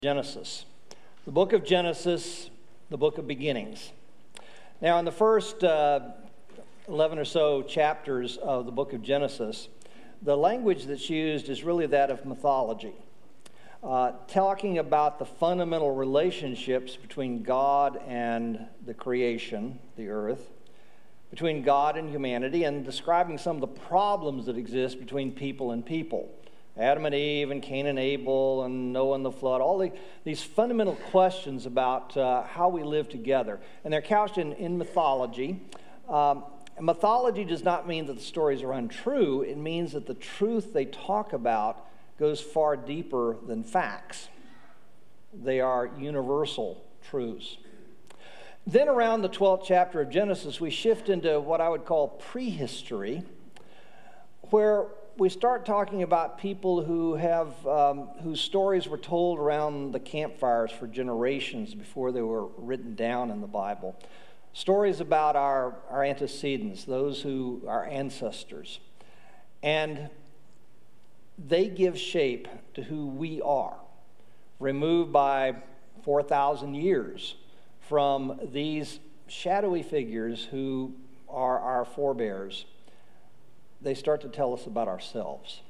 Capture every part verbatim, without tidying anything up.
Genesis. The book of Genesis, the book of beginnings. Now, in the first uh, eleven or so chapters of the book of Genesis, the language that's used is really that of mythology, uh, talking about the fundamental relationships between God and the creation, the earth, between God and humanity, and describing some of the problems that exist between people and people. Adam and Eve and Cain and Abel and Noah and the flood, all the, these fundamental questions about uh, how we live together. And they're couched in, in mythology. Um, mythology does not mean that the stories are untrue. It means that the truth they talk about goes far deeper than facts. They are universal truths. Then around the twelfth chapter of Genesis, we shift into what I would call prehistory, where we start talking about people who have um, whose stories were told around the campfires for generations before they were written down in the Bible. Stories about our, our antecedents, those who our ancestors. And they give shape to who we are, removed by four thousand years from these shadowy figures who are our forebears. They start to tell us about ourselves.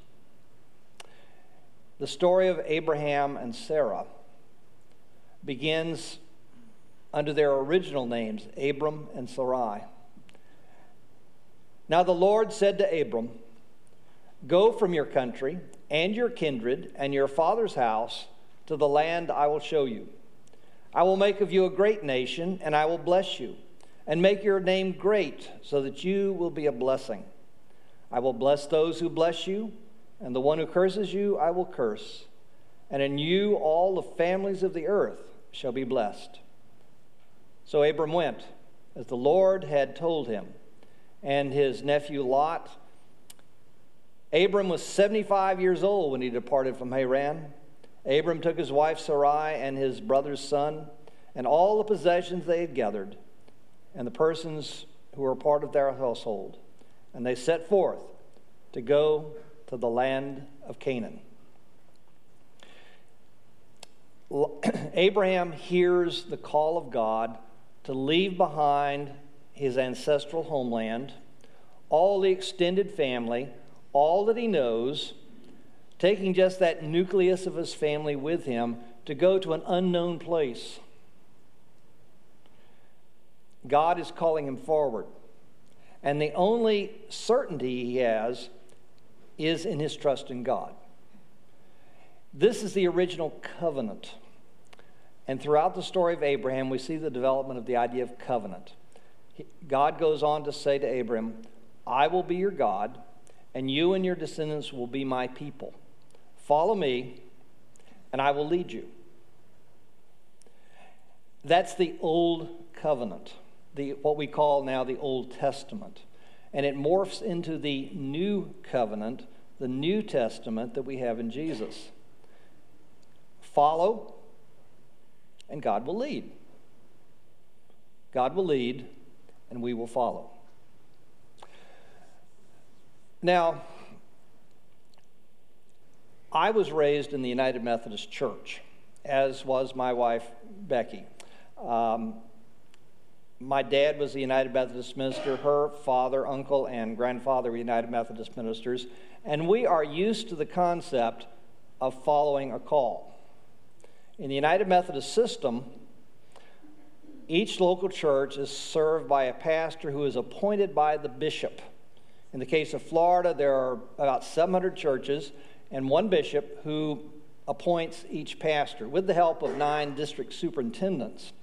The story of Abraham and Sarah begins under their original names, Abram and Sarai. Now the Lord said to Abram, "Go from your country and your kindred and your father's house to the land I will show you. I will make of you a great nation, and I will bless you, and make your name great, so that you will be a blessing. I will bless those who bless you, and the one who curses you I will curse. And in you all the families of the earth shall be blessed." So Abram went, as the Lord had told him, and his nephew Lot. Abram was seventy-five years old when he departed from Haran. Abram took his wife Sarai and his brother's son, and all the possessions they had gathered, and the persons who were part of their household. And they set forth to go to the land of Canaan. Abraham hears the call of God to leave behind his ancestral homeland, all the extended family, all that he knows, taking just that nucleus of his family with him to go to an unknown place. God is calling him forward. And the only certainty he has is in his trust in God. This is the original covenant. And throughout the story of Abraham, we see the development of the idea of covenant. God goes on to say to Abram, "I will be your God, and you and your descendants will be my people. Follow me, and I will lead you." That's the old covenant. The, what we call now the Old Testament. And it morphs into the new covenant, the New Testament that we have in Jesus. Follow, and God will lead. God will lead, and we will follow. Now, I was raised in the United Methodist Church, as was my wife, Becky. Um, My dad was a United Methodist minister. Her father, uncle, and grandfather were United Methodist ministers. And we are used to the concept of following a call. In the United Methodist system, each local church is served by a pastor who is appointed by the bishop. In the case of Florida, there are about seven hundred churches and one bishop who appoints each pastor with the help of nine district superintendents.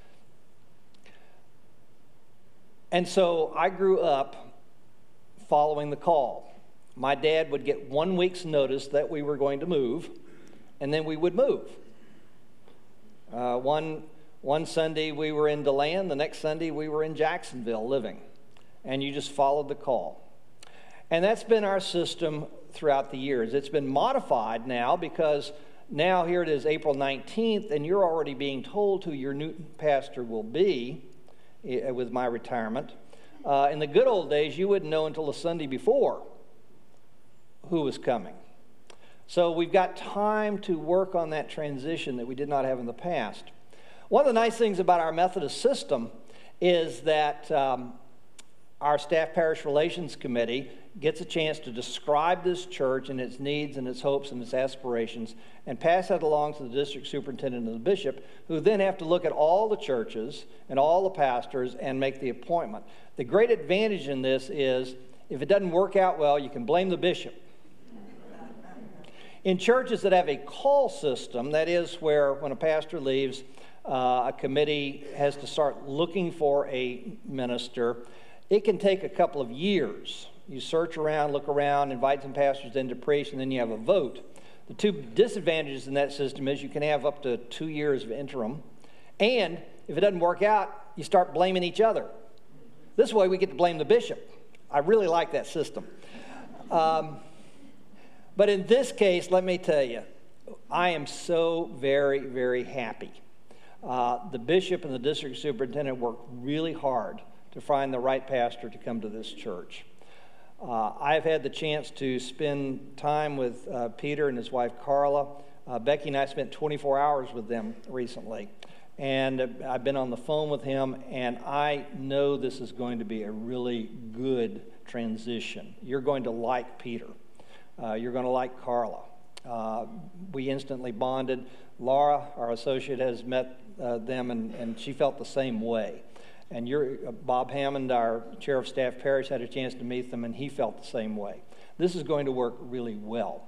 And so I grew up following the call. My dad would get one week's notice that we were going to move, and then we would move. Uh, one, one Sunday we were in DeLand, the next Sunday we were in Jacksonville living, and you just followed the call. And that's been our system throughout the years. It's been modified now because now here it is April nineteenth, and you're already being told who your new pastor will be with my retirement. Uh, in the good old days, you wouldn't know until the Sunday before who was coming. So we've got time to work on that transition that we did not have in the past. One of the nice things about our Methodist system is that um, our Staff Parish Relations Committee gets a chance to describe this church and its needs and its hopes and its aspirations and pass that along to the district superintendent and the bishop, who then have to look at all the churches and all the pastors and make the appointment. The great advantage in this is if it doesn't work out well, you can blame the bishop. In churches that have a call system, that is where when a pastor leaves, uh, a committee has to start looking for a minister, it can take a couple of years. You search around, look around, invite some pastors in to preach, and then you have a vote. The two disadvantages in that system is you can have up to two years of interim, and if it doesn't work out, you start blaming each other. This way we get to blame the bishop. I really like that system. Um, but in this case, let me tell you, I am so very, very happy. Uh, the bishop and the district superintendent worked really hard to find the right pastor to come to this church. Uh, I've had the chance to spend time with uh, Peter and his wife Carla. Uh, Becky and I spent twenty-four hours with them recently. And uh, I've been on the phone with him, and I know this is going to be a really good transition. You're going to like Peter. Uh, you're going to like Carla. Uh, we instantly bonded. Laura, our associate, has met uh, them, and, and she felt the same way. And you're, uh, Bob Hammond, our chair of staff parish, had a chance to meet them, and he felt the same way. This is going to work really well.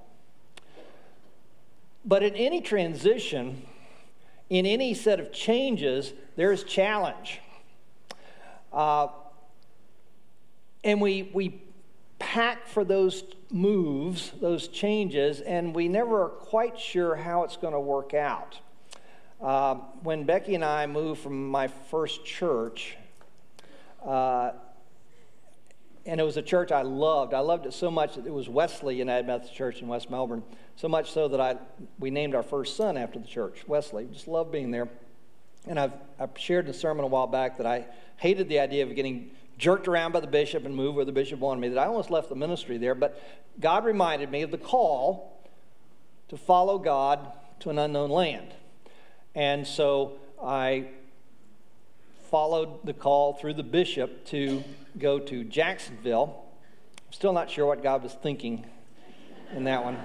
But in any transition, in any set of changes, there is challenge. Uh, and we, we pack for those moves, those changes, and we never are quite sure how it's going to work out. Uh, when Becky and I moved from my first church, uh, and it was a church I loved. I loved it so much that it was Wesley United Methodist Church in West Melbourne, so much so that I we named our first son after the church, Wesley. Just loved being there. And I've, I've shared in a sermon a while back that I hated the idea of getting jerked around by the bishop and moved where the bishop wanted me, that I almost left the ministry there. But God reminded me of the call to follow God to an unknown land. And so I followed the call through the bishop to go to Jacksonville. I'm still not sure what God was thinking in that one.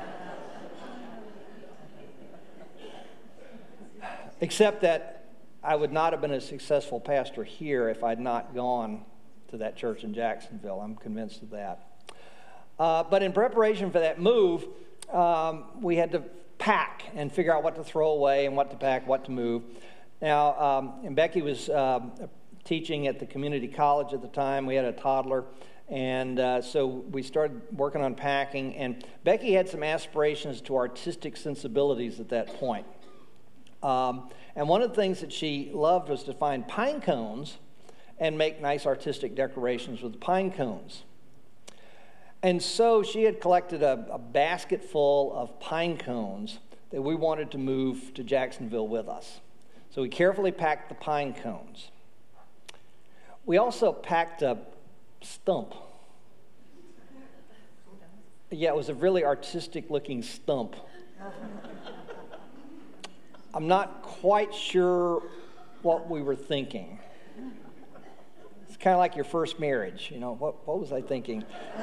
Except that I would not have been a successful pastor here if I'd not gone to that church in Jacksonville. I'm convinced of that. Uh, but in preparation for that move, um, we had to pack and figure out what to throw away and what to pack, what to move. Now, um, and Becky was um, teaching at the community college at the time. We had a toddler, and uh, so we started working on packing. And Becky had some aspirations to artistic sensibilities at that point. Um, and one of the things that she loved was to find pine cones and make nice artistic decorations with pine cones. And so she had collected a, a basket full of pine cones that we wanted to move to Jacksonville with us. So we carefully packed the pine cones. We also packed a stump. Yeah, it was a really artistic-looking stump. I'm not quite sure what we were thinking. It's kind of like your first marriage. You know, what, what was I thinking?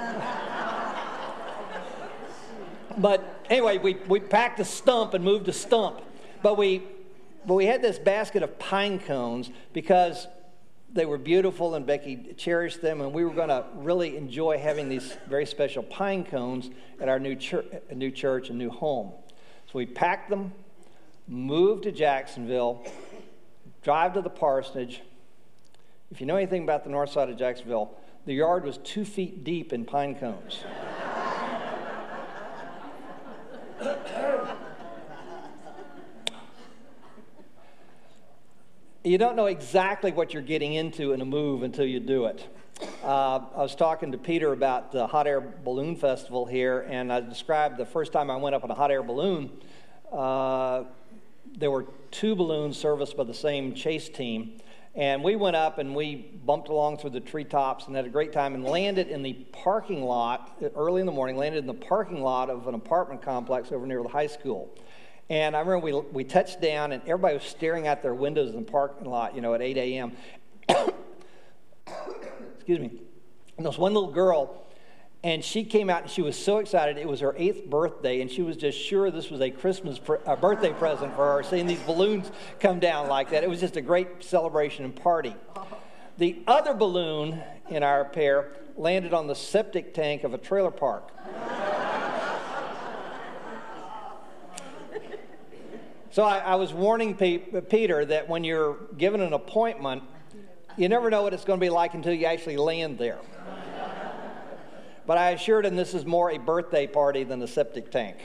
But anyway, we, we packed a stump and moved a stump. But we, but we had this basket of pine cones because they were beautiful and Becky cherished them, and we were going to really enjoy having these very special pine cones at our new church, new church and new home. So we packed them, moved to Jacksonville, drive to the parsonage. If you know anything about the north side of Jacksonville, the yard was two feet deep in pine cones. You don't know exactly what you're getting into in a move until you do it. Uh, I was talking to Peter about the Hot Air Balloon Festival here, and I described the first time I went up in a hot air balloon. Uh, there were two balloons serviced by the same chase team, And we went up and we bumped along through the treetops and had a great time and landed in the parking lot, early in the morning, landed in the parking lot of an apartment complex over near the high school. And I remember we we touched down and everybody was staring out their windows in the parking lot, you know, at eight a.m. Excuse me. And there was one little girl, and she came out and she was so excited. It was her eighth birthday, and she was just sure this was a Christmas pre- a birthday present for her, seeing these balloons come down like that. It was just a great celebration and party. The other balloon in our pair landed on the septic tank of a trailer park. So I, I was warning P- Peter that when you're given an appointment, you never know what it's going to be like until you actually land there. But I assured him this is more a birthday party than a septic tank.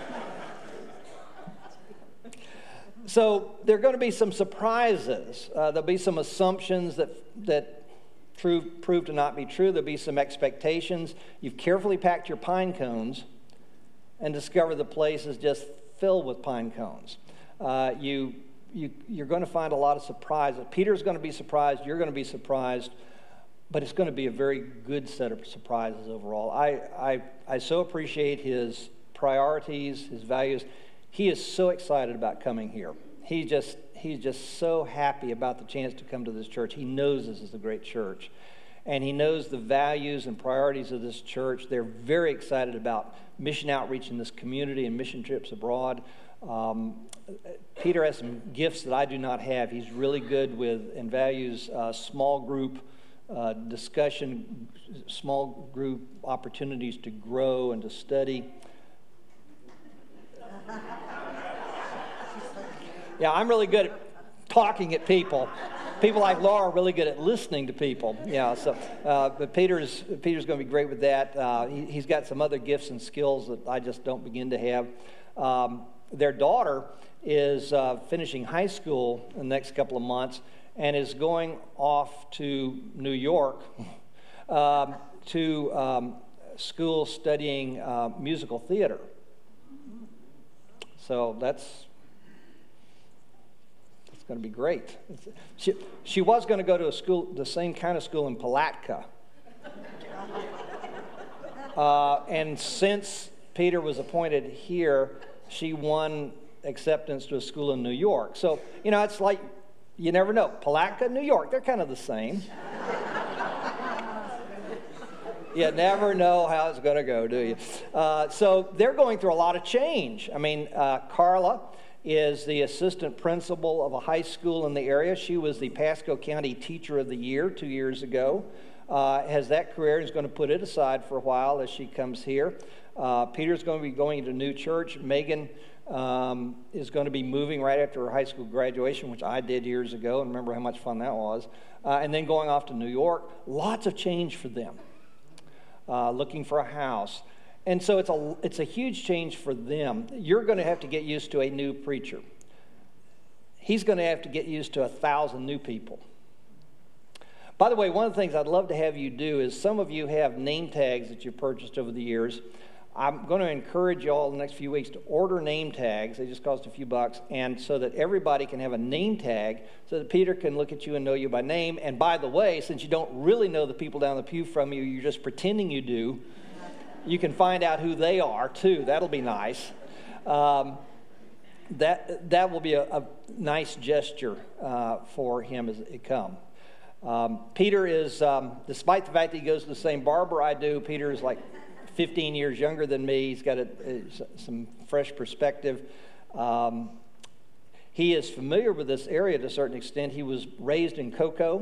So there are going to be some surprises. Uh, there'll be some assumptions that that prove, prove to not be true. There'll be some expectations. You've carefully packed your pine cones and discover the place is just filled with pine cones. Uh, you, you, you're going to find a lot of surprises. Peter's going to be surprised. You're going to be surprised. But it's going to be a very good set of surprises overall. I, I, I so appreciate his priorities, his values. He is so excited about coming here. He just, he's just so happy about the chance to come to this church. He knows this is a great church. And he knows the values and priorities of this church. They're very excited about mission outreach in this community and mission trips abroad. Um, Peter has some gifts that I do not have. He's really good with and values uh, small group Uh, discussion, small group opportunities to grow and to study. Yeah, I'm really good at talking at people. People like Laura are really good at listening to people. Yeah, so uh, but Peter's Peter's going to be great with that. Uh, he, he's got some other gifts and skills that I just don't begin to have. Um, their daughter is uh, finishing high school in the next couple of months, and is going off to New York um, to um, school studying uh, musical theater. So that's that's going to be great. She, she was going to go to a school, the same kind of school in Palatka. Uh, and since Peter was appointed here, she won acceptance to a school in New York. So, you know, it's like, you never know. Palatka, New York, they're kind of the same. You never know how it's going to go, do you? Uh, so they're going through a lot of change. I mean, uh, Carla is the assistant principal of a high school in the area. She was the Pasco County Teacher of the Year two years ago. Uh, has that career and is going to put it aside for a while as she comes here. Uh, Peter's going to be going to new church. Megan Um, is going to be moving right after her high school graduation, which I did years ago, and remember how much fun that was, uh, and then going off to New York. Lots of change for them, uh, looking for a house. And so it's a, it's a huge change for them. You're going to have to get used to a new preacher. He's going to have to get used to a thousand new people. By the way, one of the things I'd love to have you do is some of you have name tags that you've purchased over the years. I'm going to encourage you all in the next few weeks to order name tags. They just cost a few bucks, and so that everybody can have a name tag so that Peter can look at you and know you by name. And by the way, since you don't really know the people down the pew from you, you're just pretending you do, you can find out who they are, too. That'll be nice. Um, that that will be a, a nice gesture uh, for him as it comes. Um, Peter is, um, despite the fact that he goes to the same barber I do, Peter is like fifteen years younger than me. He's got a, a, some fresh perspective. Um, he is familiar with this area to a certain extent. He was raised in Cocoa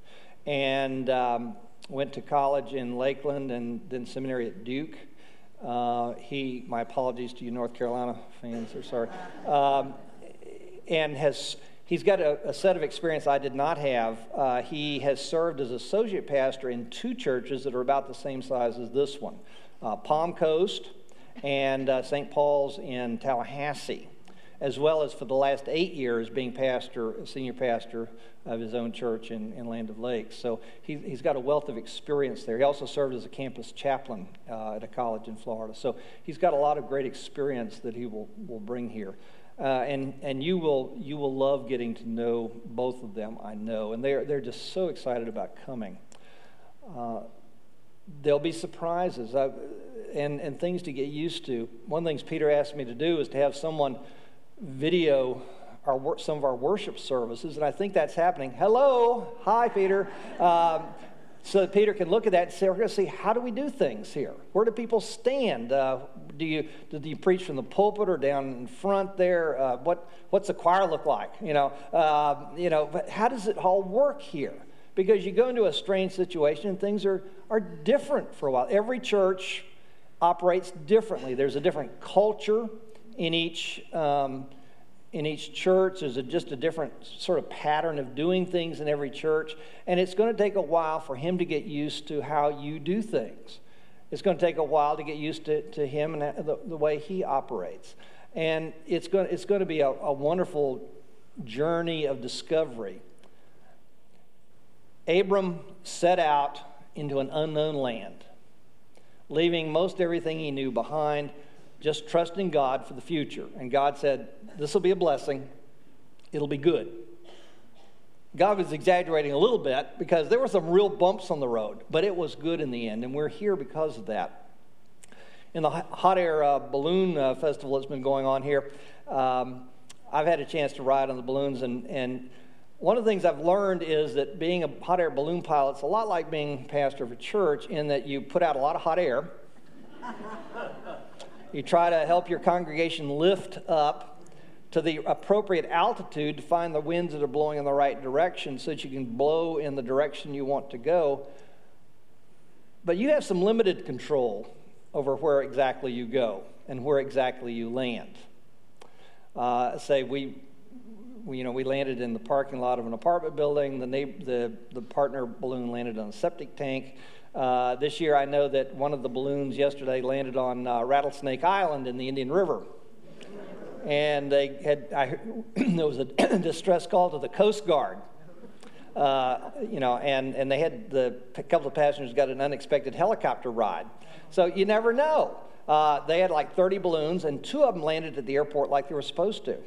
and um, went to college in Lakeland and then seminary at Duke. Uh, he, my apologies to you North Carolina fans, I'm sorry, um, and has... He's got a, a set of experience I did not have. Uh, he has served as associate pastor in two churches that are about the same size as this one, uh, Palm Coast and uh, Saint Paul's in Tallahassee, as well as for the last eight years being pastor, senior pastor of his own church in, in Land of Lakes. So he, he's got a wealth of experience there. He also served as a campus chaplain uh, at a college in Florida. So he's got a lot of great experience that he will, will bring here. Uh, and and you will you will love getting to know both of them, I know. And they're they're just so excited about coming. Uh, there'll be surprises uh, and and things to get used to. One of the things Peter asked me to do is to have someone video our some of our worship services, and I think that's happening. Hello, hi, Peter. Um, So that Peter can look at that and say, we're going to see, how do we do things here? Where do people stand? Uh, do you do you preach from the pulpit or down in front there? Uh, what what's the choir look like? You know, uh, you know. But how does it all work here? Because you go into a strange situation and things are are different for a while. Every church operates differently. There's a different culture in each. Um, In each church, there's a, just a different sort of pattern of doing things in every church, and it's going to take a while for him to get used to how you do things. It's going to take a while to get used to, to him and the, the way he operates. And it's going, it's going to be a, a wonderful journey of discovery. Abram set out into an unknown land, leaving most everything he knew behind, just trusting God for the future. And God said, this will be a blessing. It'll be good. God was exaggerating a little bit because there were some real bumps on the road, but it was good in the end, and we're here because of that. In the hot air uh, balloon uh, festival that's been going on here, um, I've had a chance to ride on the balloons, and, and one of the things I've learned is that being a hot air balloon pilot is a lot like being pastor of a church in that you put out a lot of hot air. You try to help your congregation lift up to the appropriate altitude to find the winds that are blowing in the right direction so that you can blow in the direction you want to go. But you have some limited control over where exactly you go and where exactly you land. Uh, say we, we, you know, we landed in the parking lot of an apartment building. The neighbor, the, the partner balloon landed on a septic tank. Uh, this year I know that one of the balloons yesterday landed on uh, Rattlesnake Island in the Indian River. And they had, I, there was a distress call to the Coast Guard, uh, you know, and, and they had the a couple of passengers got an unexpected helicopter ride. So you never know. Uh, they had like thirty balloons, and two of them landed at the airport like they were supposed to.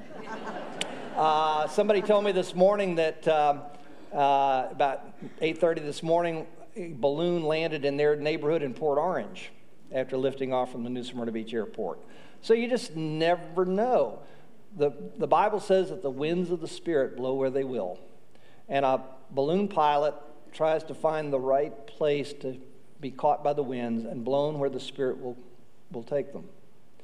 Uh, somebody told me this morning that um, uh, about eight thirty this morning, a balloon landed in their neighborhood in Port Orange after lifting off from the New Smyrna Beach Airport. So you just never know. The, the Bible says that the winds of the Spirit blow where they will. And a balloon pilot tries to find the right place to be caught by the winds and blown where the Spirit will, will take them.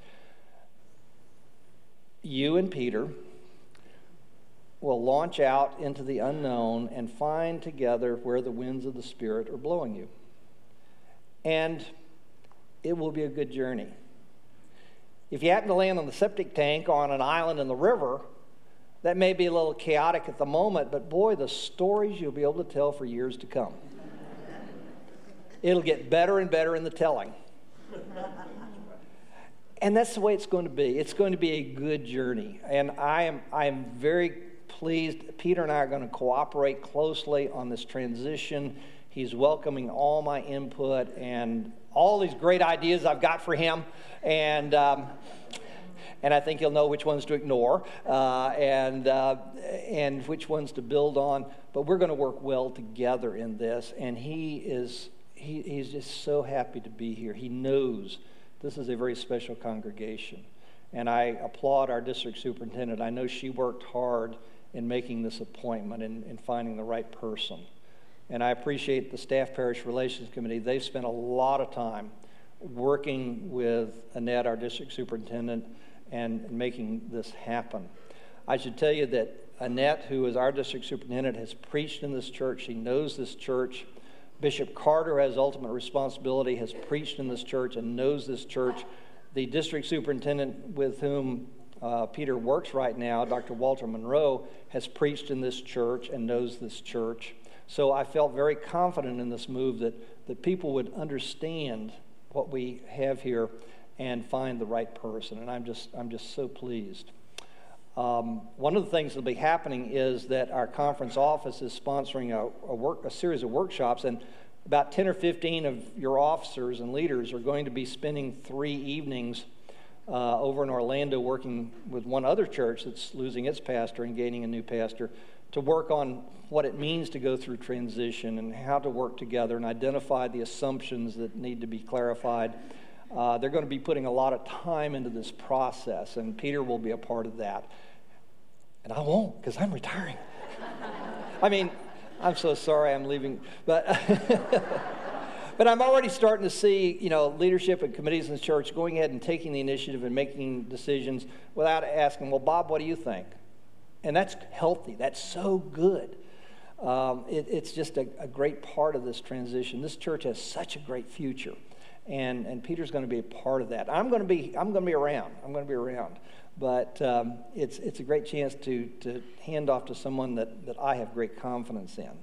You and Peter will launch out into the unknown and find together where the winds of the Spirit are blowing you. And it will be a good journey. If you happen to land on the septic tank or on an island in the river, that may be a little chaotic at the moment, but boy, the stories you'll be able to tell for years to come. It'll get better and better in the telling. And that's the way it's going to be. It's going to be a good journey. And I am I am very pleased. Peter and I are going to cooperate closely on this transition. He's welcoming all my input and all these great ideas I've got for him. And um, and I think he'll know which ones to ignore uh, and uh, and which ones to build on. But we're going to work well together in this. And he is he, he's just so happy to be here. He knows this is a very special congregation. And I applaud our district superintendent. I know she worked hard in making this appointment and, and finding the right person. And I appreciate the Staff Parish Relations Committee. They've spent a lot of time working with Annette, our district superintendent, and making this happen. I should tell you that Annette, who is our district superintendent, has preached in this church. She knows this church. Bishop Carter has ultimate responsibility, has preached in this church and knows this church. The district superintendent with whom uh, Peter works right now, Doctor Walter Monroe, has preached in this church and knows this church. So I felt very confident in this move that, that people would understand what we have here and find the right person. And I'm just I'm just so pleased. Um, one of the things that will be happening is that our conference office is sponsoring a, a work a series of workshops, and about ten or fifteen of your officers and leaders are going to be spending three evenings uh, over in Orlando working with one other church that's losing its pastor and gaining a new pastor to work on what it means to go through transition and how to work together and identify the assumptions that need to be clarified. Uh, they're going to be putting a lot of time into this process, and Peter will be a part of that. And I won't, because I'm retiring. I mean, I'm so sorry I'm leaving, but but I'm already starting to see, you know, leadership and committees in the church going ahead and taking the initiative and making decisions without asking, well, Bob, what do you think? And that's healthy. That's so good. Um, it, it's just a, a great part of this transition. This church has such a great future, and and Peter's going to be a part of that. I'm going to be I'm going to be around. I'm going to be around, but um, it's it's a great chance to to hand off to someone that that I have great confidence in.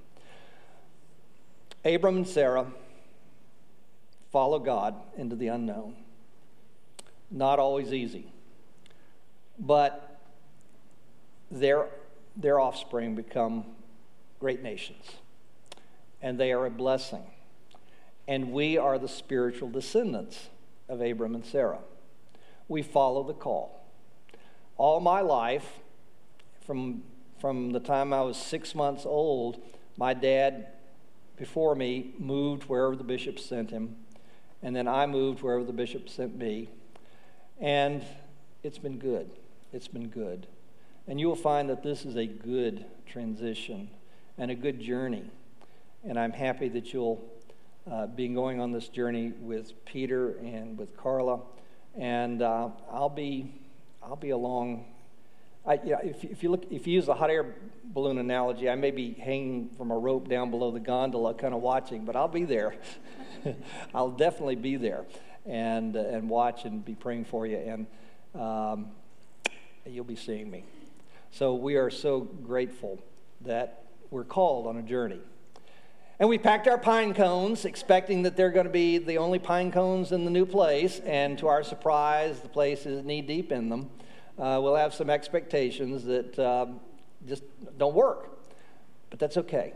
Abram and Sarah follow God into the unknown. Not always easy, but their their offspring become great nations, and they are a blessing. And we are the spiritual descendants of Abram and Sarah. We follow the call. All my life, from, from the time I was six months old, my dad, before me, moved wherever the bishop sent him, and then I moved wherever the bishop sent me. And it's been good. It's been good. And you will find that this is a good transition and a good journey. And I'm happy that you'll uh, be going on this journey with Peter and with Carla. And uh, I'll be I'll be along. I, you know, if, if you look, if you use the hot air balloon analogy, I may be hanging from a rope down below the gondola, kind of watching, but I'll be there. I'll definitely be there, and uh, and watch and be praying for you, and um, you'll be seeing me. So we are so grateful that we're called on a journey. And we packed our pine cones, expecting that they're going to be the only pine cones in the new place. And to our surprise, the place is knee-deep in them. Uh, we'll have some expectations that um, just don't work. But that's okay.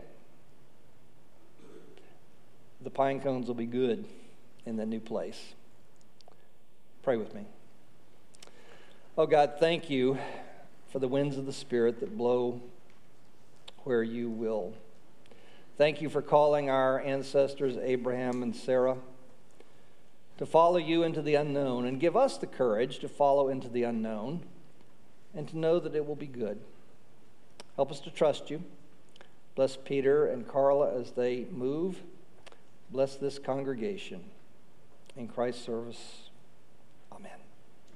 The pine cones will be good in the new place. Pray with me. Oh God, thank you for the winds of the Spirit that blow where you will. Thank you for calling our ancestors Abraham and Sarah to follow you into the unknown, and give us the courage to follow into the unknown and to know that it will be good. Help us to trust you. Bless Peter and Carla as they move. Bless this congregation. In Christ's service.